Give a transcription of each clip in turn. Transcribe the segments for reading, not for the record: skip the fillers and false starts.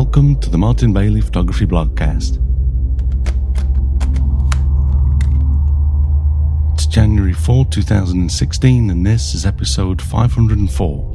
Welcome to the Martin Bailey Photography Blogcast. It's January 4, 2016, and this is episode 504.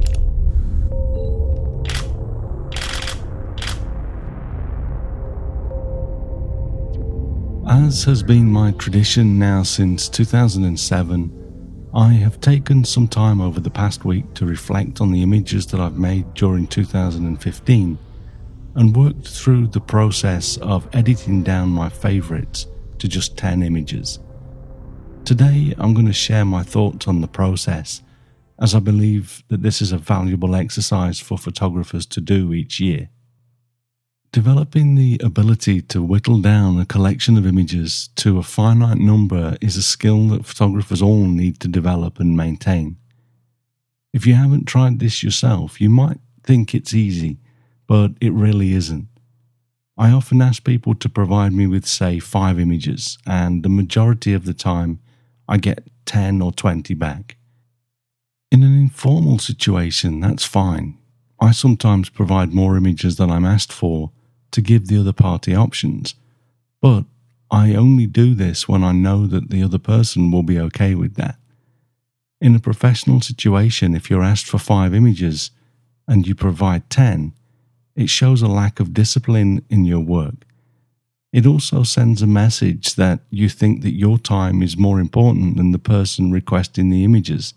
As has been my tradition now since 2007, I have taken some time over the past week to reflect on the images that I've made during 2015 and worked through the process of editing down my favourites to just 10 images. Today I'm going to share my thoughts on the process, as I believe that this is a valuable exercise for photographers to do each year. Developing the ability to whittle down a collection of images to a finite number is a skill that photographers all need to develop and maintain. If you haven't tried this yourself, you might think it's easy, but it really isn't. I often ask people to provide me with, say, 5 images, and the majority of the time I get 10 or 20 back. In an informal situation, that's fine. I sometimes provide more images than I'm asked for to give the other party options, but I only do this when I know that the other person will be okay with that. In a professional situation, if you're asked for 5 images and you provide 10, it shows a lack of discipline in your work. It also sends a message that you think that your time is more important than the person requesting the images.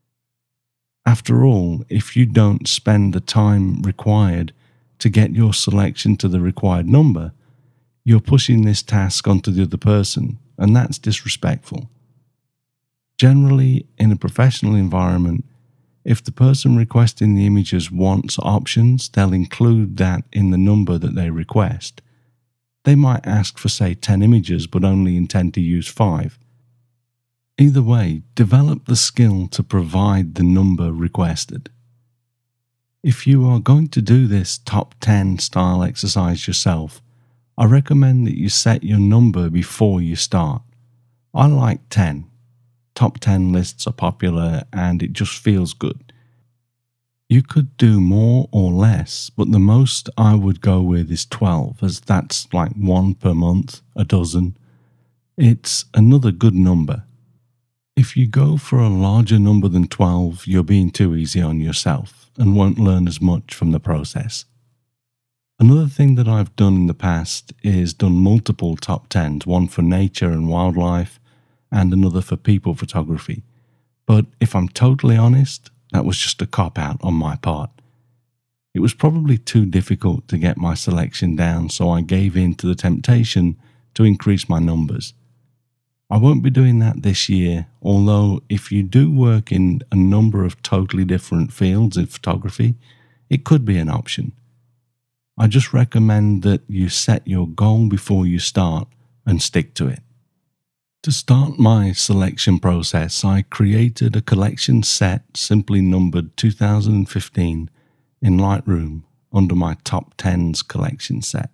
After all, if you don't spend the time required to get your selection to the required number, you're pushing this task onto the other person, and that's disrespectful. Generally, in a professional environment, if the person requesting the images wants options, they'll include that in the number that they request. They might ask for, say, 10 images, but only intend to use 5. Either way, develop the skill to provide the number requested. If you are going to do this top 10 style exercise yourself, I recommend that you set your number before you start. I like 10. Top 10 lists are popular and it just feels good. You could do more or less, but the most I would go with is 12, as that's like 1 per month, a dozen. It's another good number. If you go for a larger number than 12, you're being too easy on yourself and won't learn as much from the process. Another thing that I've done in the past is done multiple top 10s, one for nature and wildlife and another for people photography. But if I'm totally honest, that was just a cop-out on my part. It was probably too difficult to get my selection down, so I gave in to the temptation to increase my numbers. I won't be doing that this year, although if you do work in a number of totally different fields in photography, it could be an option. I just recommend that you set your goal before you start and stick to it. To start my selection process, I created a collection set simply numbered 2015 in Lightroom under my top 10s collection set.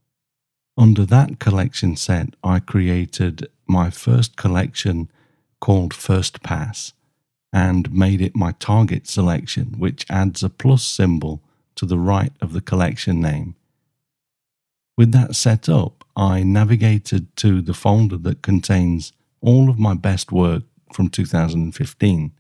Under that collection set, I created my first collection called First Pass and made it my target selection, which adds a plus symbol to the right of the collection name. With that set up, I navigated to the folder that contains all of my best work from 2015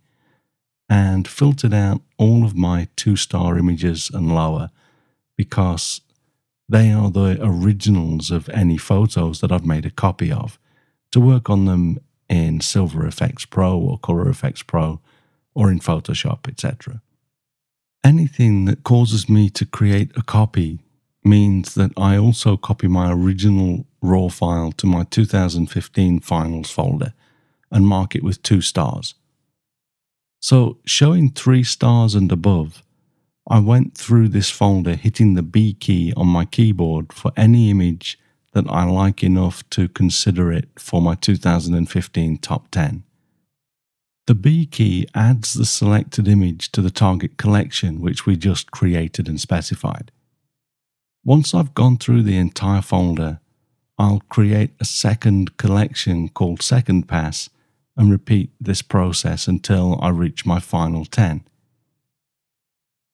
and filtered out all of my 2-star images and lower, because they are the originals of any photos that I've made a copy of, to work on them in Silver Efex Pro or Color Efex Pro or in Photoshop, etc. Anything that causes me to create a copy means that I also copy my original RAW file to my 2015 finals folder and mark it with 2 stars. So, showing 3 stars and above, I went through this folder hitting the B key on my keyboard for any image that I like enough to consider it for my 2015 top 10. The B key adds the selected image to the target collection which we just created and specified. Once I've gone through the entire folder, I'll create a second collection called Second Pass and repeat this process until I reach my final 10.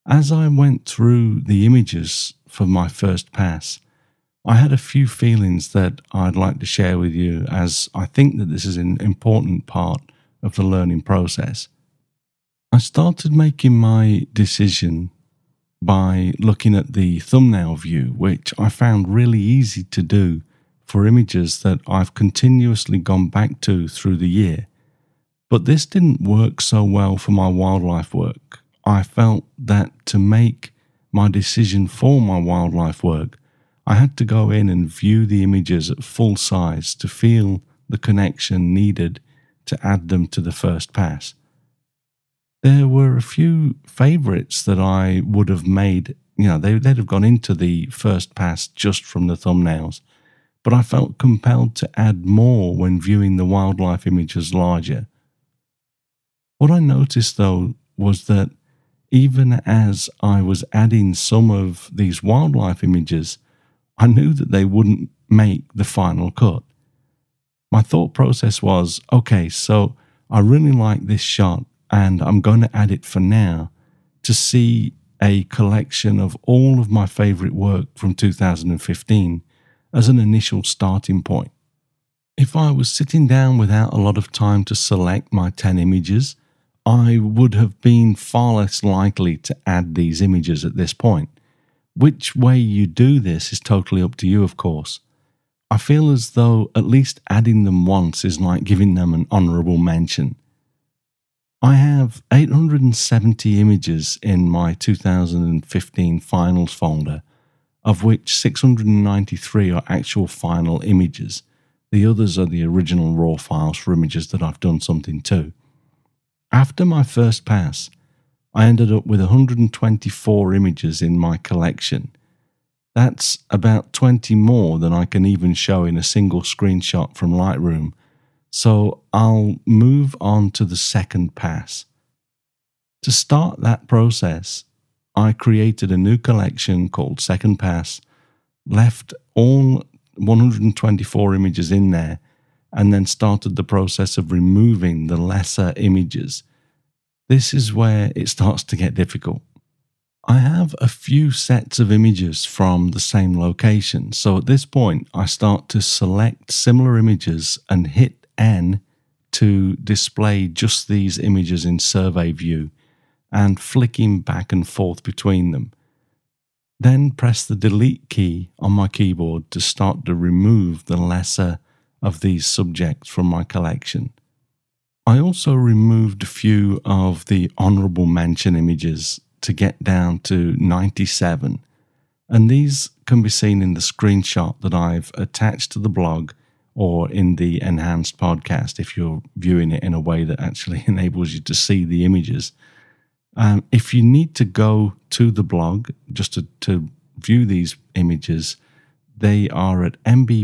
As I went through the images for my first pass, I had a few feelings that I'd like to share with you, as I think that this is an important part of the learning process. I started making my decision by looking at the thumbnail view, which I found really easy to do for images that I've continuously gone back to through the year. But this didn't work so well for my wildlife work. I felt that to make my decision for my wildlife work, I had to go in and view the images at full size to feel the connection needed to add them to the first pass. There were a few favourites that I would have made, they'd have gone into the first pass just from the thumbnails, but I felt compelled to add more when viewing the wildlife images larger. What I noticed though was that even as I was adding some of these wildlife images, I knew that they wouldn't make the final cut. My thought process was, okay, so I really like this shot and I'm going to add it for now to see a collection of all of my favourite work from 2015 as an initial starting point. If I was sitting down without a lot of time to select my 10 images, I would have been far less likely to add these images at this point. Which way you do this is totally up to you, of course. I feel as though at least adding them once is like giving them an honourable mention. I have 870 images in my 2015 finals folder, of which 693 are actual final images. The others are the original raw files for images that I've done something to. After my first pass, I ended up with 124 images in my collection. That's about 20 more than I can even show in a single screenshot from Lightroom, so I'll move on to the second pass. To start that process, I created a new collection called Second Pass, left all 124 images in there, and then started the process of removing the lesser images. This is where it starts to get difficult. I have a few sets of images from the same location, so at this point I start to select similar images and hit N to display just these images in survey view and flicking back and forth between them. Then press the delete key on my keyboard to start to remove the lesser of these subjects from my collection. I also removed a few of the honourable mention images to get down to 97, and these can be seen in the screenshot that I've attached to the blog or in the enhanced podcast if you're viewing it in a way that actually enables you to see the images. If you need to go to the blog just to view these images, they are at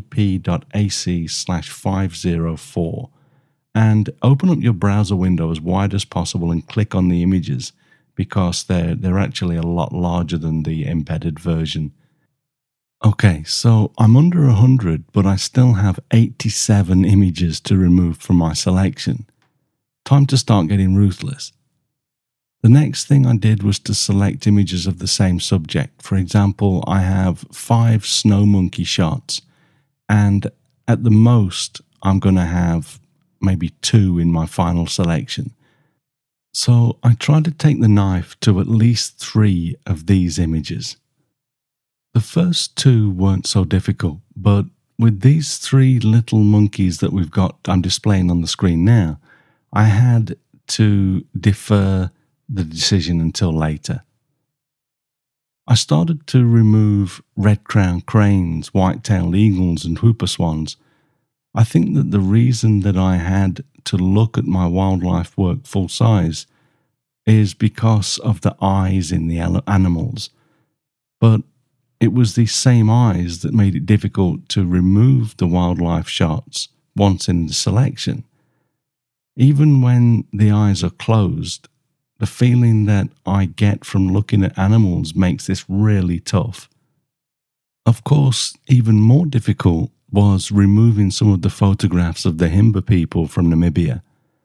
mbp.ac/504, and open up your browser window as wide as possible and click on the images because they're actually a lot larger than the embedded version. Okay, so I'm under 100, but I still have 87 images to remove from my selection. Time to start getting ruthless. The next thing I did was to select images of the same subject. For example, I have 5 snow monkey shots, and at the most, I'm going to have maybe 2 in my final selection. So I tried to take the knife to at least 3 of these images. The first 2 weren't so difficult, but with these 3 little monkeys that I'm displaying on the screen now, I had to defer the decision until later. I started to remove red-crowned cranes, white-tailed eagles and whooper swans. I think that the reason that I had to look at my wildlife work full size is because of the eyes in the animals, but it was these same eyes that made it difficult to remove the wildlife shots once in the selection. Even when the eyes are closed, the feeling that I get from looking at animals makes this really tough. Of course, even more difficult was removing some of the photographs of the Himba people from Namibia.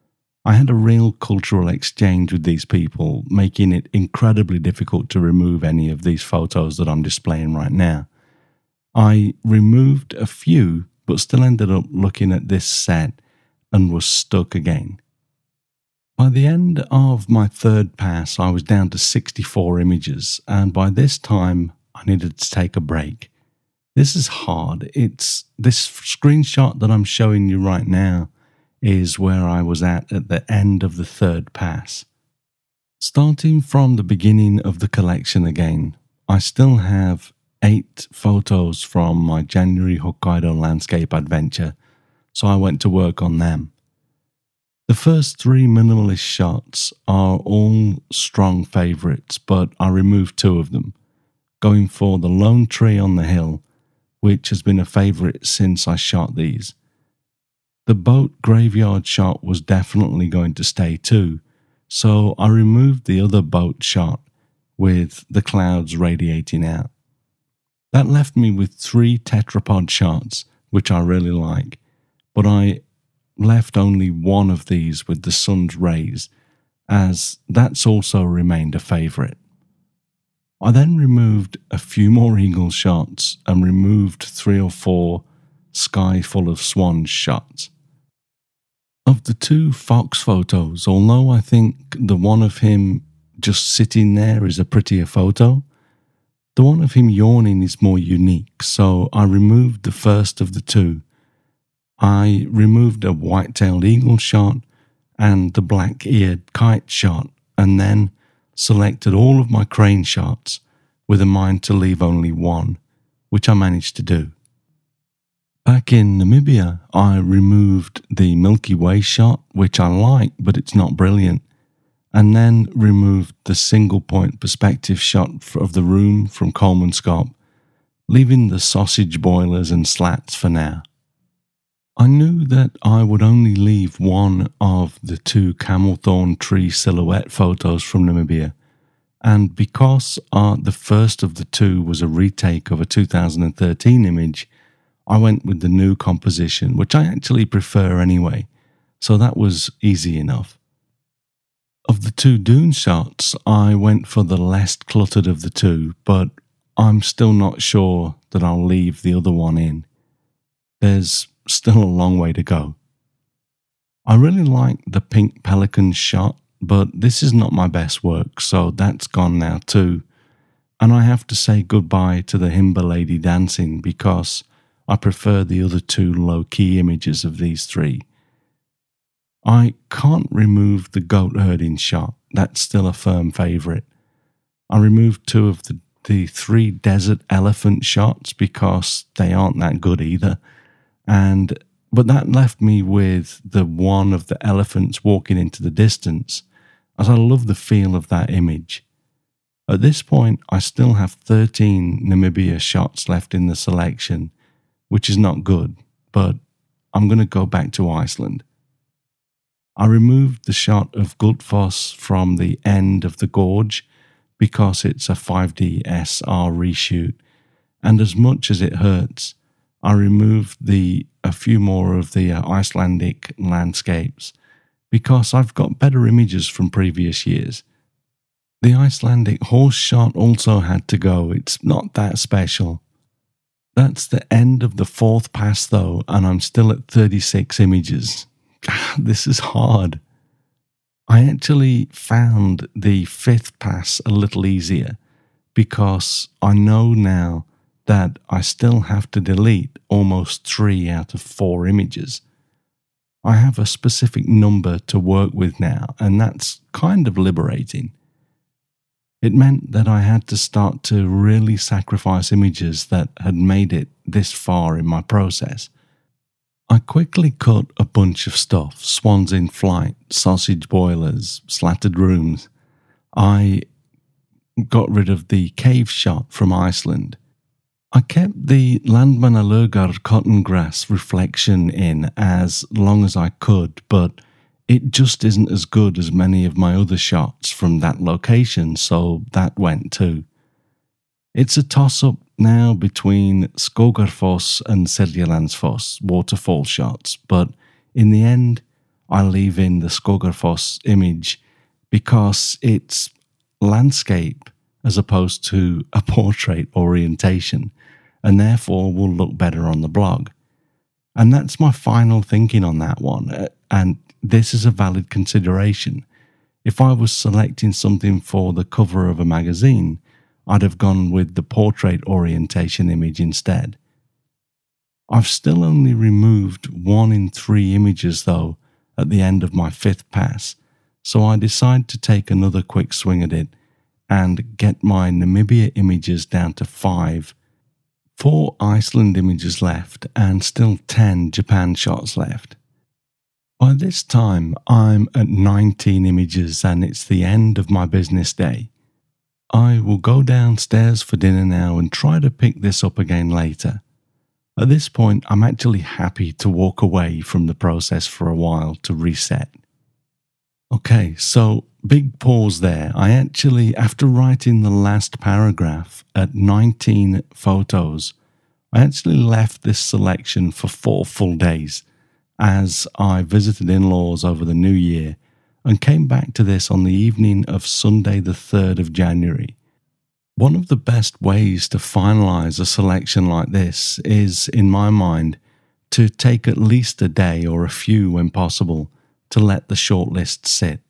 I had a real cultural exchange with these people, making it incredibly difficult to remove any of these photos that I'm displaying right now. I removed a few, but still ended up looking at this set and was stuck again. By the end of my third pass, I was down to 64 images, and by this time, I needed to take a break. This is hard. This screenshot that I'm showing you right now is where I was at the end of the third pass. Starting from the beginning of the collection again, I still have 8 photos from my January Hokkaido landscape adventure, so I went to work on them. The first 3 minimalist shots are all strong favourites, but I removed 2 of them, going for the lone tree on the hill, which has been a favourite since I shot these. The boat graveyard shot was definitely going to stay too, so I removed the other boat shot with the clouds radiating out. That left me with 3 tetrapod shots, which I really like, but I left only one of these with the sun's rays, as that's also remained a favourite. I then removed a few more eagle shots and removed 3 or 4 sky full of swans shots. Of the 2 fox photos, although I think the one of him just sitting there is a prettier photo, the one of him yawning is more unique, so I removed the first of the 2. I removed a white-tailed eagle shot and the black-eared kite shot, and then selected all of my crane shots with a mind to leave only one, which I managed to do. Back in Namibia, I removed the Milky Way shot, which I like, but it's not brilliant, and then removed the single-point perspective shot of the room from Coleman Scope, leaving the sausage boilers and slats for now. I knew that I would only leave one of the 2 camel thorn tree silhouette photos from Namibia, and because the first of the 2 was a retake of a 2013 image, I went with the new composition, which I actually prefer anyway, so that was easy enough. Of the 2 dune shots, I went for the less cluttered of the 2, but I'm still not sure that I'll leave the other one in. There's still a long way to go. I really like the pink pelican shot, but this is not my best work, so that's gone now too. And I have to say goodbye to the Himba lady dancing because I prefer the other 2 low-key images of these 3. I can't remove the goat herding shot. That's still a firm favourite. I removed 2 of the 3 desert elephant shots because they aren't that good either. But that left me with the one of the elephants walking into the distance, as I love the feel of that image. At this point, I still have 13 Namibia shots left in the selection, which is not good, but I'm going to go back to Iceland. I removed the shot of Gullfoss from the end of the gorge because it's a 5D SR reshoot, and as much as it hurts, I removed a few more of the Icelandic landscapes because I've got better images from previous years. The Icelandic horse shot also had to go. It's not that special. That's the end of the 4th pass though, and I'm still at 36 images. This is hard. I actually found the 5th pass a little easier because I know now that I still have to delete almost 3 out of 4 images. I have a specific number to work with now, and that's kind of liberating. It meant that I had to start to really sacrifice images that had made it this far in my process. I quickly cut a bunch of stuff: swans in flight, sausage boilers, slatted rooms. I got rid of the cave shot from Iceland. I kept the Landmannalaugar cotton grass reflection in as long as I could, but it just isn't as good as many of my other shots from that location, so that went too. It's a toss-up now between Skógarfoss and Seljalandsfoss waterfall shots, but in the end, I leave in the Skogafoss image because it's landscape as opposed to a portrait orientation, and therefore will look better on the blog. And that's my final thinking on that one, and this is a valid consideration. If I was selecting something for the cover of a magazine, I'd have gone with the portrait orientation image instead. I've still only removed 1 in 3 images though at the end of my 5th pass, so I decide to take another quick swing at it and get my Namibia images down to 5, 4 Iceland images left, and still 10 Japan shots left. By this time, I'm at 19 images and it's the end of my business day. I will go downstairs for dinner now and try to pick this up again later. At this point, I'm actually happy to walk away from the process for a while to reset. Okay, so big pause there. I actually, after writing the last paragraph at 19 photos, I actually left this selection for 4 full days as I visited in-laws over the New Year and came back to this on the evening of Sunday the 3rd of January. One of the best ways to finalize a selection like this is, in my mind, to take at least a day or a few when possible to let the shortlist sit.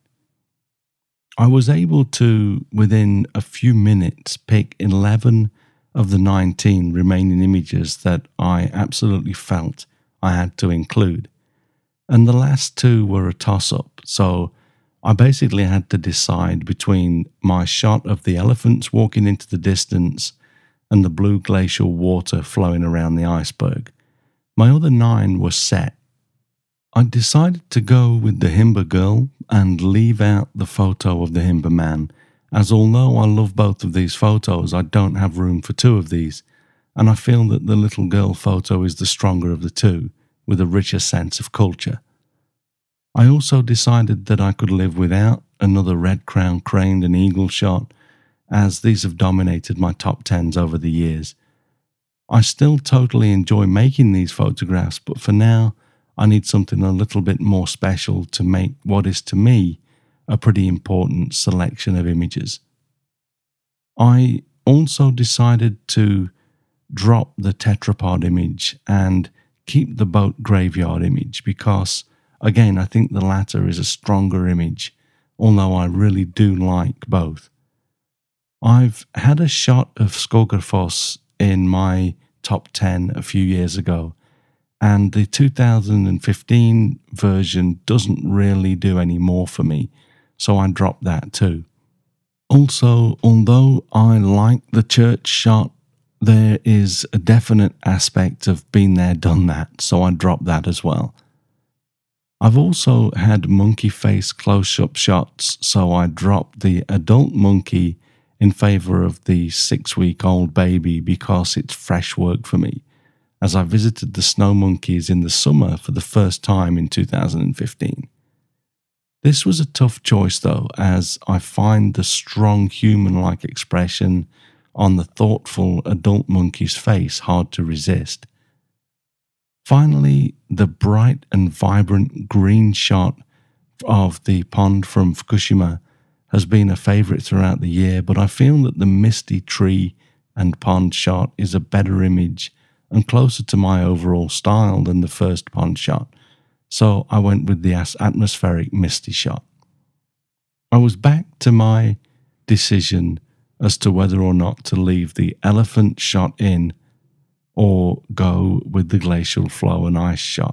I was able to, within a few minutes, pick 11 of the 19 remaining images that I absolutely felt I had to include. And the last 2 were a toss-up, so I basically had to decide between my shot of the elephants walking into the distance and the blue glacial water flowing around the iceberg. My other 9 were set. I decided to go with the Himba girl and leave out the photo of the Himba man, as although I love both of these photos, I don't have room for 2 of these, and I feel that the little girl photo is the stronger of the 2, with a richer sense of culture. I also decided that I could live without another red-crowned crane and eagle shot, as these have dominated my top 10s over the years. I still totally enjoy making these photographs, but for now, I need something a little bit more special to make what is to me a pretty important selection of images. I also decided to drop the tetrapod image and keep the boat graveyard image because, again, I think the latter is a stronger image, although I really do like both. I've had a shot of Skogafoss in my top 10 a few years ago, and the 2015 version doesn't really do any more for me, so I dropped that too. Also, although I like the church shot, there is a definite aspect of been there, done that, so I dropped that as well. I've also had monkey face close-up shots, so I dropped the adult monkey in favour of the 6-week-old baby because it's fresh work for me, as I visited the snow monkeys in the summer for the first time in 2015. This was a tough choice though, as I find the strong human-like expression on the thoughtful adult monkey's face hard to resist. Finally, the bright and vibrant green shot of the pond from Fukushima has been a favourite throughout the year, but I feel that the misty tree and pond shot is a better image and closer to my overall style than the first pond shot, so I went with the atmospheric misty shot. I was back to my decision as to whether or not to leave the elephant shot in or go with the glacial flow and ice shot.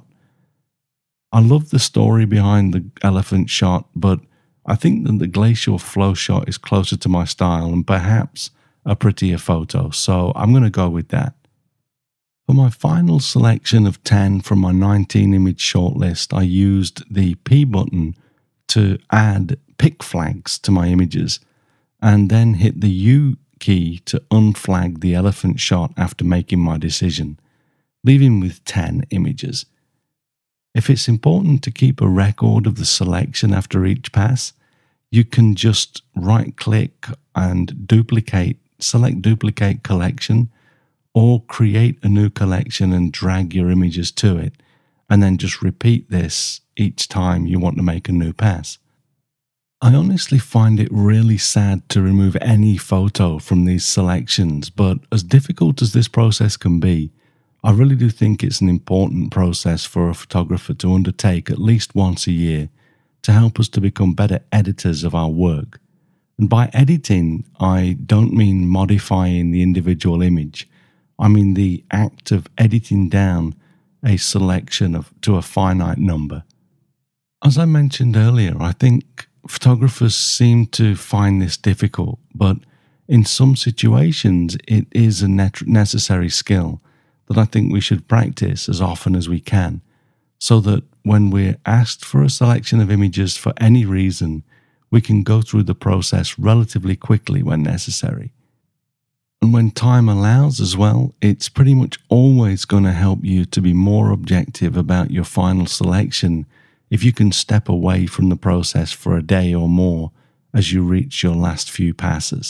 I love the story behind the elephant shot, but I think that the glacial flow shot is closer to my style and perhaps a prettier photo, so I'm going to go with that. For my final selection of 10 from my 19 image shortlist, I used the P button to add pick flags to my images and then hit the U key to unflag the elephant shot after making my decision, leaving with 10 images. If it's important to keep a record of the selection after each pass, you can just right-click and select duplicate collection, or create a new collection and drag your images to it, and then just repeat this each time you want to make a new pass. I honestly find it really sad to remove any photo from these selections, but as difficult as this process can be, I really do think it's an important process for a photographer to undertake at least once a year to help us to become better editors of our work. And by editing, I don't mean modifying the individual image. I mean the act of editing down a selection to a finite number. As I mentioned earlier, I think photographers seem to find this difficult, but in some situations it is a necessary skill that I think we should practice as often as we can, so that when we're asked for a selection of images for any reason, we can go through the process relatively quickly when necessary. And when time allows as well, it's pretty much always going to help you to be more objective about your final selection if you can step away from the process for a day or more as you reach your last few passes.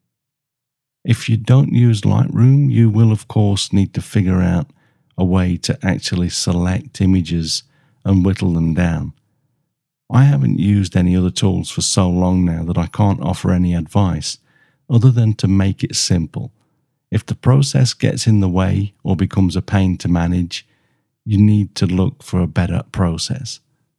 If you don't use Lightroom, you will of course need to figure out a way to actually select images and whittle them down. I haven't used any other tools for so long now that I can't offer any advice other than to make it simple. If the process gets in the way or becomes a pain to manage, you need to look for a better process.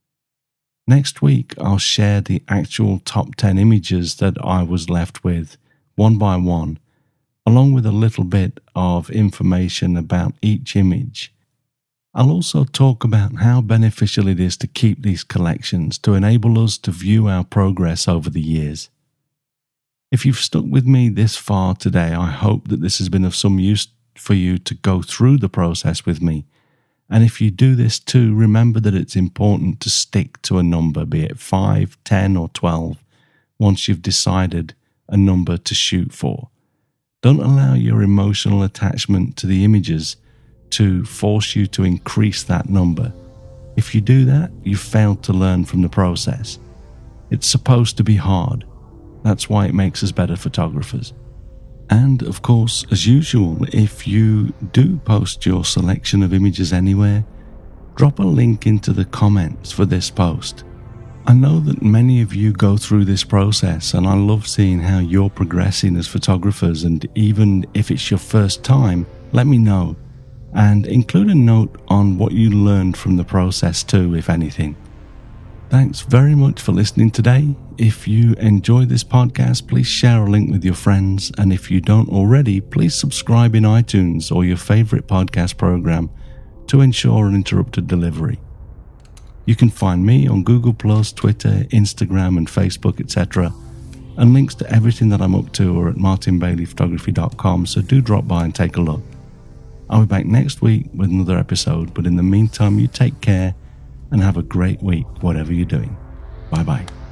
Next week, I'll share the actual top 10 images that I was left with, one by one, along with a little bit of information about each image. I'll also talk about how beneficial it is to keep these collections to enable us to view our progress over the years. If you've stuck with me this far today, I hope that this has been of some use for you to go through the process with me. And if you do this too, remember that it's important to stick to a number, be it 5, 10 or 12, once you've decided a number to shoot for. Don't allow your emotional attachment to the images to force you to increase that number. If you do that, you've failed to learn from the process. It's supposed to be hard. That's why it makes us better photographers. And of course, as usual, if you do post your selection of images anywhere, drop a link into the comments for this post. I know that many of you go through this process, and I love seeing how you're progressing as photographers, and even if it's your first time, let me know, and include a note on what you learned from the process too, if anything. Thanks very much for listening today. If you enjoy this podcast, please share a link with your friends, and if you don't already, please subscribe in iTunes or your favorite podcast program to ensure uninterrupted delivery. You can find me on Google+, Twitter, Instagram and Facebook, etc. And links to everything that I'm up to are at martinbaileyphotography.com, so do drop by and take a look. I'll be back next week with another episode, but in the meantime, you take care and have a great week, whatever you're doing. Bye-bye.